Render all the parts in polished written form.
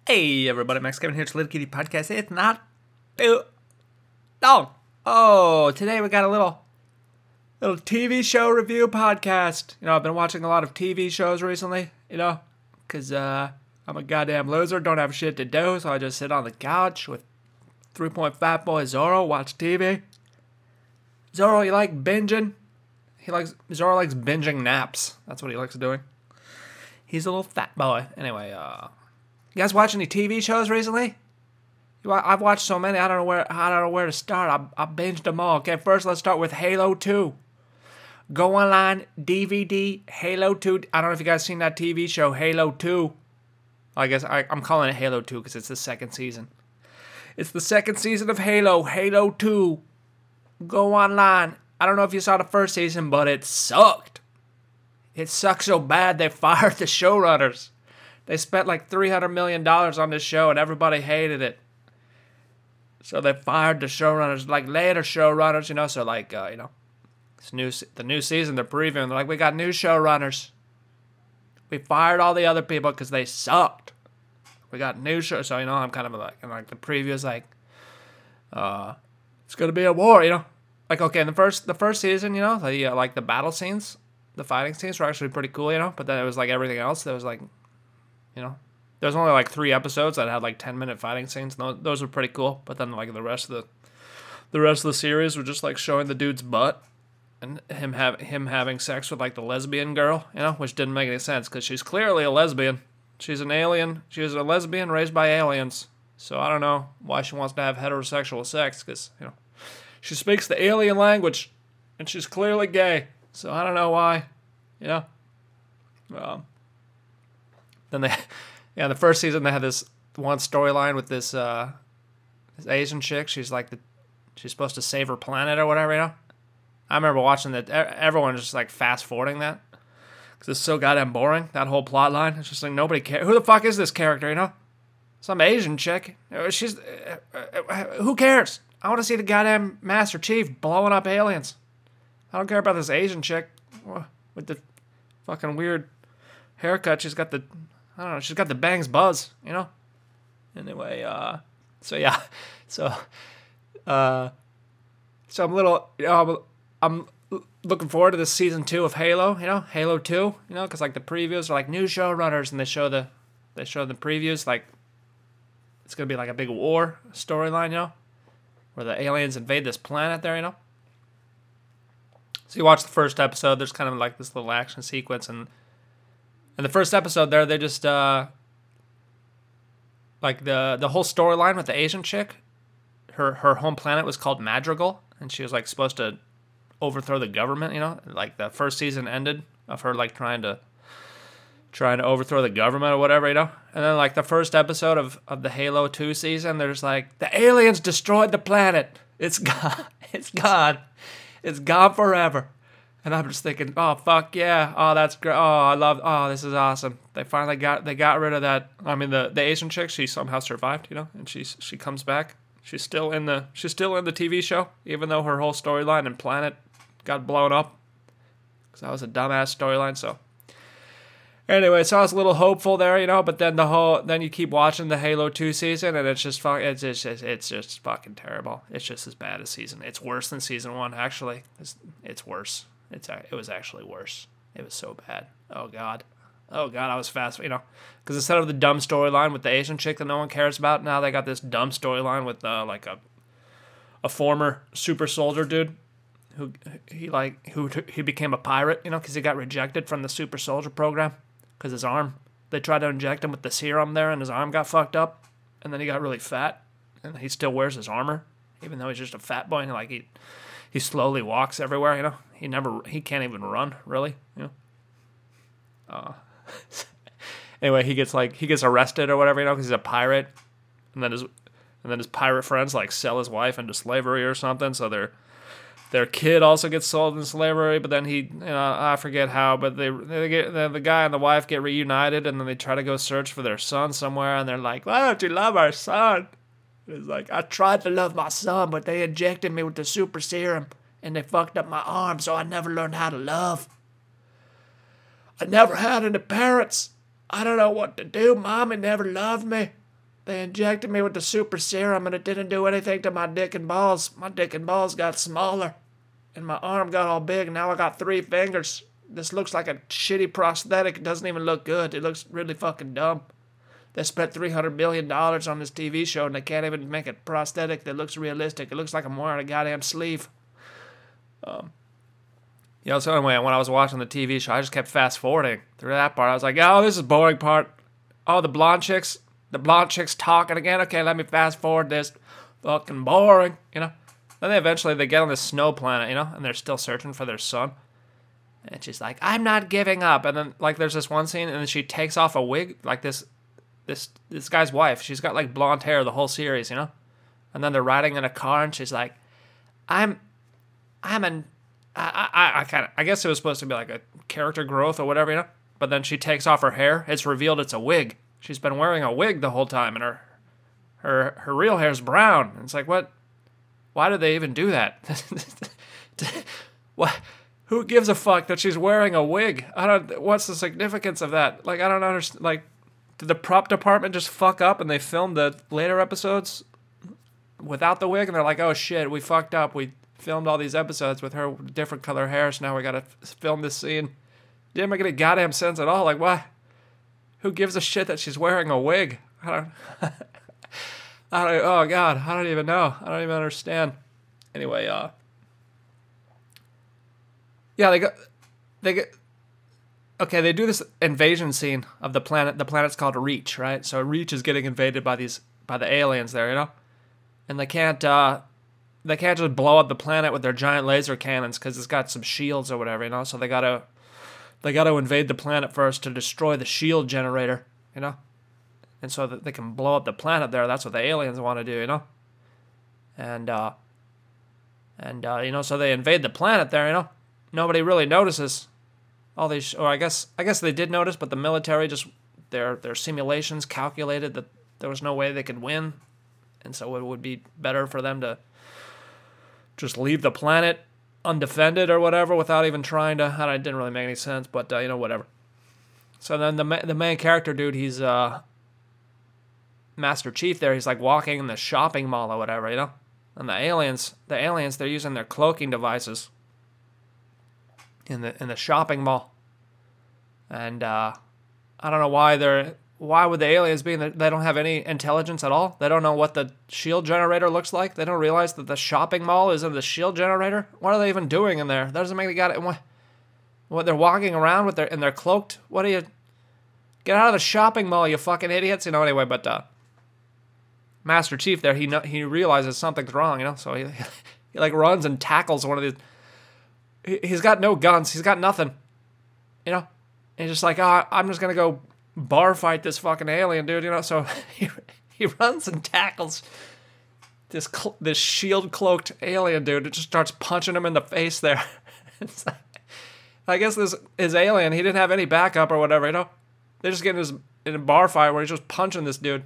Hey everybody, Max Kevin here. It's Little Kitty Podcast. It's not too long. Oh, today we got a little TV show review podcast. I've been watching a lot of TV shows recently, because I'm a goddamn loser, don't have shit to do, so I just sit on the couch with 3.5 boy Zorro, watch TV. Zorro, you like binging? Zorro likes binging naps. That's what he likes doing. He's a little fat boy. Anyway, you guys watch any TV shows recently? I've watched so many, I don't know where to start. I binged them all. Okay, first let's start with Halo 2. Go online, DVD, Halo 2. I don't know if you guys seen that TV show, Halo 2. I guess I'm calling it Halo 2 because it's the second season. It's the second season of Halo 2. Go online. I don't know if you saw the first season, but it sucked. It sucked so bad they fired the showrunners. They spent like $300 million on this show and everybody hated it. So they fired the showrunners, like later showrunners, so like, the new season, they're previewing, they're like, we got new showrunners. We fired all the other people because they sucked. We got new shows, so, I'm kind of like the preview is like, it's going to be a war, Like, okay, in the first season, the battle scenes, the fighting scenes were actually pretty cool, but then it was like everything else, there was like, there's only like 3 episodes that had like 10-minute fighting scenes. Those were pretty cool. But then like the rest of the series were just like showing the dude's butt and him having sex with like the lesbian girl, which didn't make any sense because she's clearly a lesbian. She's an alien. She was a lesbian raised by aliens. So I don't know why she wants to have heterosexual sex because she speaks the alien language and she's clearly gay. So I don't know why, Then the first season they had this one storyline with this Asian chick. She's supposed to save her planet or whatever, I remember watching that. Everyone just like fast forwarding that because it's so goddamn boring. That whole plot line. It's just like nobody cares. Who the fuck is this character? Some Asian chick. She's who cares? I want to see the goddamn Master Chief blowing up aliens. I don't care about this Asian chick with the fucking weird haircut. She's got the bangs buzz, Anyway, so I'm a little, I'm looking forward to this season 2 of Halo, Halo 2, because like the previews are like new showrunners and they show the previews like it's gonna be like a big war storyline, where the aliens invade this planet there, So you watch the first episode. There's kind of like this little action sequence and. In the first episode there, they just, like the whole storyline with the Asian chick, her home planet was called Madrigal, and she was like supposed to overthrow the government, like the first season ended of her like trying to overthrow the government or whatever, And then like the first episode of the Halo 2 season, there's like, the aliens destroyed the planet. It's gone. It's gone. It's gone forever. And I'm just thinking, oh fuck yeah, oh that's great, this is awesome. They finally got rid of that. I mean the Asian chick, she somehow survived, and she comes back. She's still in the TV show, even though her whole storyline and planet got blown up. Because that was a dumbass storyline. So anyway, so I was a little hopeful there, But then then you keep watching the Halo 2 season, and it's just fucking terrible. It's just as bad as season. It's worse than season 1 actually. It's worse. It was actually worse. It was so bad. Oh god, I was fast, because instead of the dumb storyline with the Asian chick that no one cares about, now they got this dumb storyline with like a former super soldier dude who became a pirate, because he got rejected from the super soldier program because his arm. They tried to inject him with the serum there, and his arm got fucked up, and then he got really fat, and he still wears his armor, even though he's just a fat boy, and he slowly walks everywhere, He can't even run, really, Anyway, he gets arrested or whatever, because he's a pirate, and then his pirate friends like sell his wife into slavery or something. So their kid also gets sold into slavery, but then I forget how, but the guy and the wife get reunited, and then they try to go search for their son somewhere, and they're like, "Why don't you love our son?" It's like, I tried to love my son, but they injected me with the super serum, and they fucked up my arm, so I never learned how to love. I never had any parents. I don't know what to do. Mommy never loved me. They injected me with the super serum and it didn't do anything to my dick and balls. My dick and balls got smaller. And my arm got all big. Now I got 3 fingers. This looks like a shitty prosthetic. It doesn't even look good. It looks really fucking dumb. They spent $300 million on this TV show and they can't even make a prosthetic that looks realistic. It looks like I'm wearing a goddamn sleeve. So anyway, when I was watching the TV show, I just kept fast forwarding through that part. I was like, oh, this is boring part. Oh, the blonde chick's talking again. Okay, let me fast forward this. Fucking boring, Then they get on this snow planet, and they're still searching for their son. And she's like, I'm not giving up. And then, there's this one scene, and then she takes off a wig, this guy's wife. She's got, blonde hair the whole series, And then they're riding in a car, and she's like, I guess it was supposed to be like a character growth or whatever, But then she takes off her hair. It's revealed it's a wig. She's been wearing a wig the whole time, and her real hair's brown. And it's like, what? Why did they even do that? What? Who gives a fuck that she's wearing a wig? What's the significance of that? I don't understand. Did the prop department just fuck up and they filmed the later episodes without the wig? And they're like, oh shit, we fucked up. We filmed all these episodes with her different color hair, so now we gotta film this scene. Didn't make any goddamn sense at all. Why? Who gives a shit that she's wearing a wig? Oh God, I don't even know. I don't even understand. Anyway, they do this invasion scene of the planet. The planet's called Reach, right? So Reach is getting invaded by the aliens there, And they can't just blow up the planet with their giant laser cannons because it's got some shields or whatever, So they gotta invade the planet first to destroy the shield generator, And so that they can blow up the planet there. That's what the aliens want to do, And so they invade the planet there, Nobody really notices all these, or I guess they did notice, but the military just, their simulations calculated that there was no way they could win. And so it would be better for them to just leave the planet undefended or whatever without even trying to. It didn't really make any sense, but whatever. So then the main character dude, he's Master Chief there. He's walking in the shopping mall or whatever, And the aliens, they're using their cloaking devices in the shopping mall. And I don't know why would the aliens be they don't have any intelligence at all? They don't know what the shield generator looks like? They don't realize that the shopping mall is in the shield generator? What are they even doing in there? That doesn't make what they're walking around with and they're cloaked? What are you? Get out of the shopping mall, you fucking idiots. Anyway, but Master Chief there, he realizes something's wrong, So he runs and tackles one of these. He's got no guns. He's got nothing, And he's just I'm just gonna go bar fight this fucking alien dude, So he runs and tackles this shield cloaked alien dude. It just starts punching him in the face there. I guess his alien, he didn't have any backup or whatever, They're just getting in a bar fight where he's just punching this dude.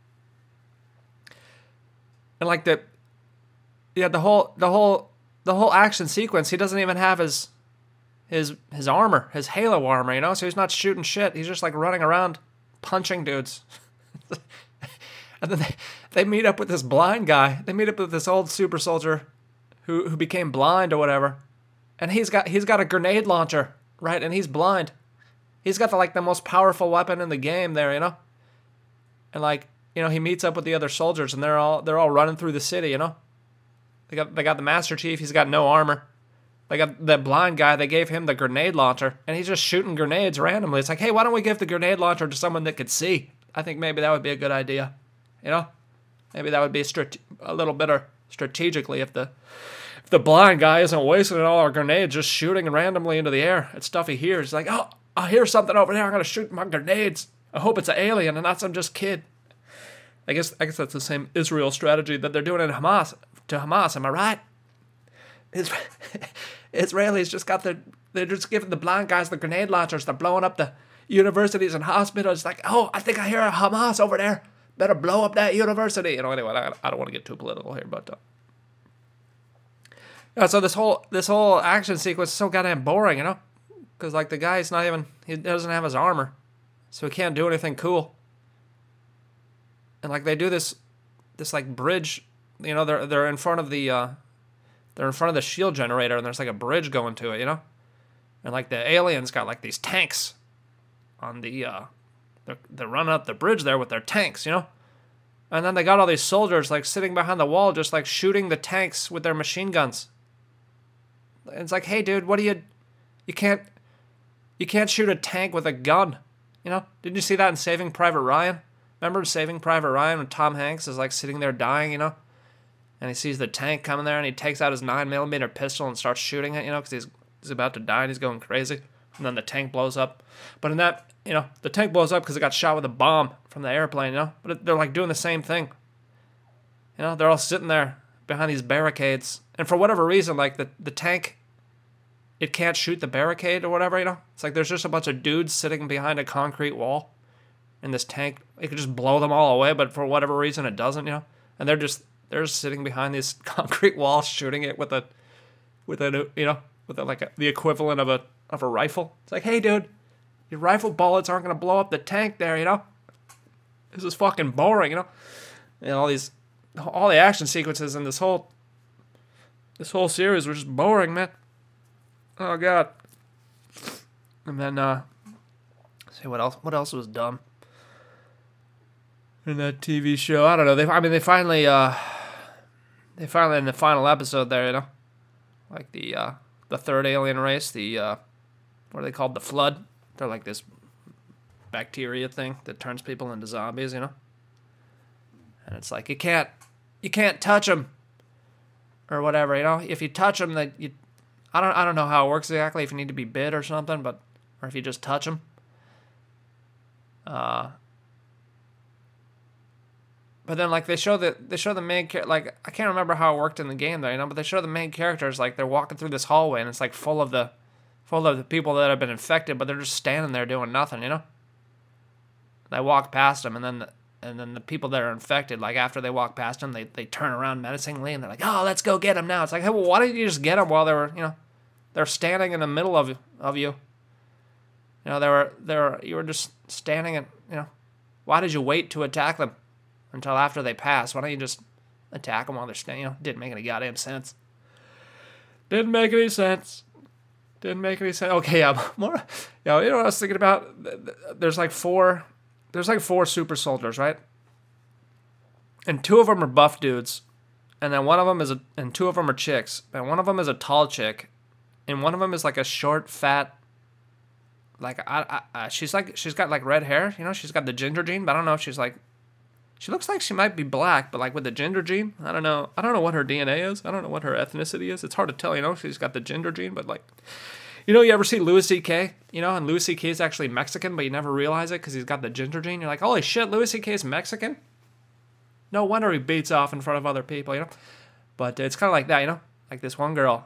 And the whole action sequence, he doesn't even have his armor, his halo armor, So he's not shooting shit. He's just running around punching dudes. And then they meet up with this blind guy. They meet up with this old super soldier who became blind or whatever. And he's got a grenade launcher, right? And he's blind. He's got the most powerful weapon in the game there, And he meets up with the other soldiers and they're all running through the city, They got the Master Chief, he's got no armor. They got the blind guy, they gave him the grenade launcher, and he's just shooting grenades randomly. It's hey, why don't we give the grenade launcher to someone that could see? I think maybe that would be a good idea, Maybe that would be a little better strategically if the blind guy isn't wasting all our grenades just shooting randomly into the air at stuff he hears. He's oh, I hear something over there, I'm going to shoot my grenades. I hope it's an alien and not some just kid. I guess that's the same Israel strategy that they're doing to Hamas, am I right? Israelis just they're just giving the blind guys the grenade launchers. They're blowing up the universities and hospitals. Oh, I think I hear a Hamas over there. Better blow up that university. Anyway, I don't want to get too political here, but so this whole action sequence is so goddamn boring, because the guy's he doesn't have his armor, so he can't do anything cool. And like they do this like bridge, you know, they're in front of the shield generator, and there's like a bridge going to it, you know? And like the aliens got like these tanks on the they're running up the bridge there with their tanks, you know? And then they got all these soldiers like sitting behind the wall just like shooting the tanks with their machine guns. And it's like, hey dude, what do you can't shoot a tank with a gun, you know? Didn't you see that in Saving Private Ryan? Remember Saving Private Ryan when Tom Hanks is like sitting there dying, you know? And he sees the tank coming there and he takes out his 9mm pistol and starts shooting it, you know, because he's about to die and he's going crazy. And then the tank blows up. But in that, you know, the tank blows up because it got shot with a bomb from the airplane, you know? But they're like doing the same thing. You know, they're all sitting there behind these barricades. And for whatever reason, like the tank, it can't shoot the barricade or whatever, you know? It's like there's just a bunch of dudes sitting behind a concrete wall. And this tank, it could just blow them all away, but for whatever reason it doesn't, you know? And they're just sitting behind this concrete wall shooting it with a you know, with the equivalent of a rifle. It's like, hey dude, your rifle bullets aren't gonna blow up the tank there, you know? This is fucking boring, you know? And all the action sequences in this whole series were just boring, man. Oh god. And then see what else was dumb in that TV show. I don't know. They finally in the final episode there, you know, like the third alien race, what are they called? The Flood. They're like this bacteria thing that turns people into zombies, you know. And it's like you can't touch them or whatever, you know. If you touch them, I don't know how it works exactly. If you need to be bit or something, or if you just touch them. But then, like, they show the main character, like, I can't remember how it worked in the game there, you know, but they show the main characters, like, they're walking through this hallway, and it's, like, full of the people that have been infected, but they're just standing there doing nothing, you know? They walk past them, and then the people that are infected, like, after they walk past them, they turn around menacingly, and they're like, oh, let's go get them now. It's like, hey, well, why didn't you just get them while they were, you know, they're standing in the middle of you? You know, you were just standing and, you know, why did you wait to attack them until after they pass? Why don't you just attack them while they're standing? You know, didn't make any goddamn sense. Didn't make any sense. Okay, yeah, more. You know what I was thinking about? There's like four super soldiers, right? And two of them are buff dudes, and then and two of them are chicks, and one of them is a tall chick, and one of them is like a short, fat. Like she's got like red hair, you know. She's got the ginger gene, but I don't know if she's like. She looks like she might be black, but like with the ginger gene, I don't know what her DNA is. I don't know what her ethnicity is. It's hard to tell, you know. She's got the ginger gene, but like, you know, you ever see Louis C.K., you know, and Louis C.K. is actually Mexican, but you never realize it because he's got the ginger gene. You're like, holy shit, Louis C.K. is Mexican? No wonder he beats off in front of other people, you know. But it's kind of like that, you know. Like this one girl,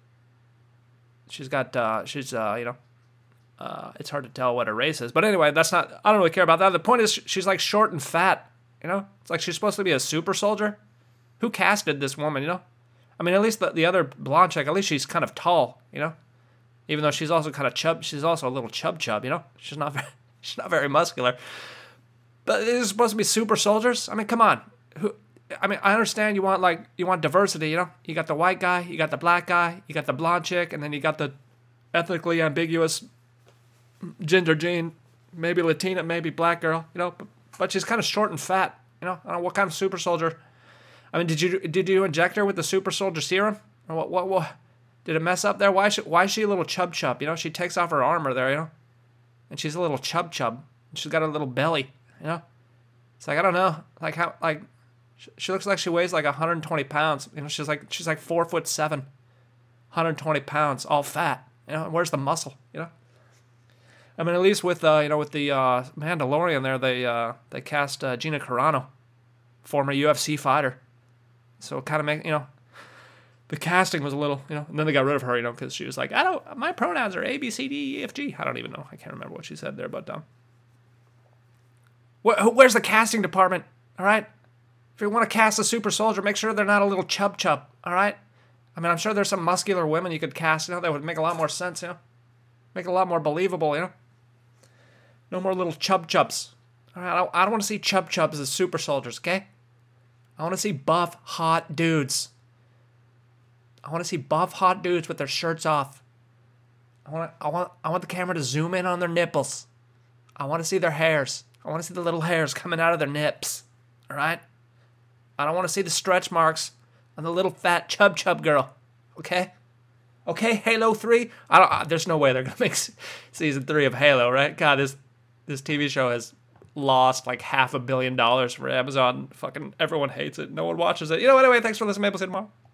she's got, you know, it's hard to tell what her race is. But anyway, I don't really care about that. The point is she's like short and fat. You know, it's like she's supposed to be a super soldier. Who casted this woman, you know? I mean, at least the other blonde chick, at least she's kind of tall, you know? Even though she's also kind of she's also a little chub, you know? She's not very muscular. But they're supposed to be super soldiers? I mean, come on. I understand you want diversity, you know? You got the white guy, you got the black guy, you got the blonde chick, and then you got the ethnically ambiguous ginger gene, maybe Latina, maybe black girl, you know? But she's kind of short and fat, you know. I don't know what kind of super soldier. I mean, did you inject her with the super soldier serum? Or what? Did it mess up there? Why is she a little chub? You know, she takes off her armor there, you know, and she's a little chub. She's got a little belly, you know. It's like I don't know, like how like she looks like she weighs like 120 pounds. You know, she's like 4'7", 120 pounds, all fat. You know, and where's the muscle? You know. I mean, at least with the Mandalorian there, they cast Gina Carano, former UFC fighter. So it kind of you know, the casting was a little, you know, and then they got rid of her, you know, because she was like, my pronouns are A, B, C, D, E, F, G. I don't even know. I can't remember what she said there, but where's the casting department? All right, if you want to cast a super soldier, make sure they're not a little chub. All right, I mean, I'm sure there's some muscular women you could cast, you know, that would make a lot more sense, you know, make it a lot more believable, you know. No more little chubs. All right, I don't want to see chub chubs as super soldiers, okay? I want to see buff, hot dudes. I want to see buff, hot dudes with their shirts off. I want the camera to zoom in on their nipples. I want to see their hairs. I want to see the little hairs coming out of their nips. All right? I don't want to see the stretch marks on the little fat chub girl. Okay? Okay, Halo 3? There's no way they're going to make season 3 of Halo, right? God, this TV show has lost like $500 million for Amazon. Fucking everyone hates it. No one watches it. Anyway, thanks for listening. Maybe we'll see you tomorrow.